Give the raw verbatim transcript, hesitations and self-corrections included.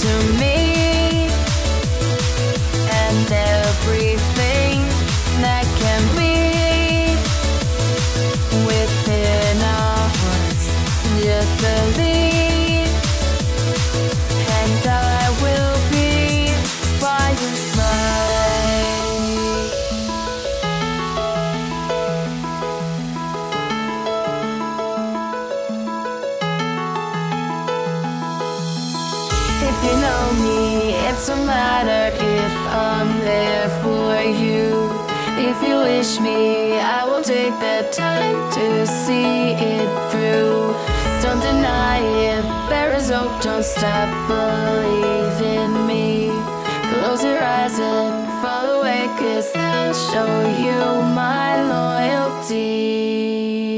to me, and everything that can be within our hearts. Just believe, and I will be by your side. If you know me, it's a matter if I'm there for you. If you wish me, I will take the time to see it through. Don't deny it, there is hope, don't stop believing me. Close your eyes and fall away, 'cause I'll show you my loyalty.